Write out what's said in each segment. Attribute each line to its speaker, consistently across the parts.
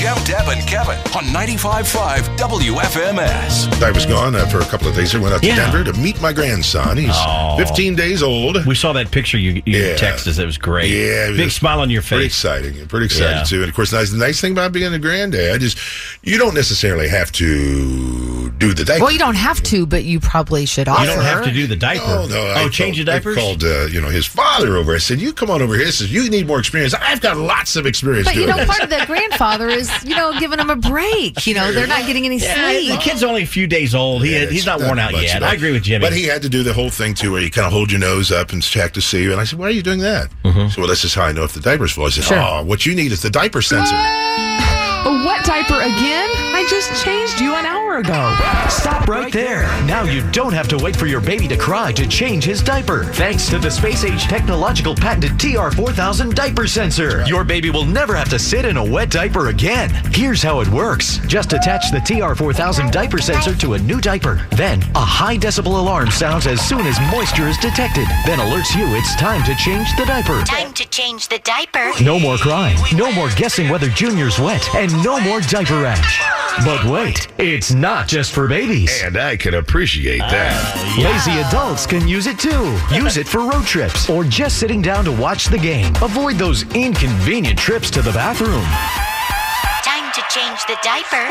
Speaker 1: Jim, Deb, and Kevin on 95.5 WFMS.
Speaker 2: I was gone for a couple of days. I went out to Denver to meet my grandson. He's 15 days old.
Speaker 3: We saw that picture you texted us. It was great.
Speaker 2: Yeah.
Speaker 3: Big smile on your face.
Speaker 2: Pretty exciting, too. And, of course, the nice thing about being a granddad is you don't necessarily have to do the diaper.
Speaker 4: Well, you don't have to, but you probably should offer.
Speaker 3: You don't have to do the diaper.
Speaker 2: No.
Speaker 3: Change the diapers?
Speaker 2: I called his father over. I said, you come on over here. He says, you need more experience. I've got lots of experience
Speaker 4: But,
Speaker 2: doing this.
Speaker 4: part of the grandfather is, giving them a break. They're not getting any sleep.
Speaker 3: The kid's only a few days old. He's not worn out yet. I agree with Jimmy.
Speaker 2: But he had to do the whole thing, too, where you kind of hold your nose up and check to see. And I said, why are you doing that? Mm-hmm. So, well, this is how I know if the diaper's full. I said, what you need is the diaper sensor.
Speaker 5: A wet diaper again? I just changed you an hour ago.
Speaker 6: Stop right there. Now you don't have to wait for your baby to cry to change his diaper. Thanks to the space-age technological patented TR4000 diaper sensor. Your baby will never have to sit in a wet diaper again. Here's how it works. Just attach the TR4000 diaper sensor to a new diaper. Then, a high decibel alarm sounds as soon as moisture is detected. Then alerts you it's time to change the diaper.
Speaker 7: Time to change the diaper.
Speaker 6: No more crying. No more guessing whether Junior's wet. And no more diaper rash. But wait, it's not just for babies.
Speaker 2: And I can appreciate that.
Speaker 6: Lazy adults can use it too. Use it for road trips or just sitting down to watch the game. Avoid those inconvenient trips to the bathroom.
Speaker 7: Time to change the diaper.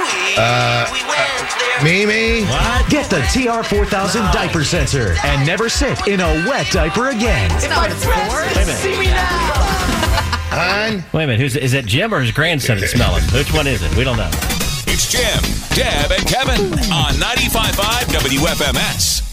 Speaker 2: Mimi?
Speaker 3: What?
Speaker 6: Get the TR4000 diaper sensor and never sit in a wet diaper again.
Speaker 4: That's not what it's for.
Speaker 5: See me now.
Speaker 3: Wait a minute. Is it Jim or his grandson that's smelling? Which one is it? We don't know.
Speaker 1: It's Jim, Deb, and Kevin on 95.5 WFMS.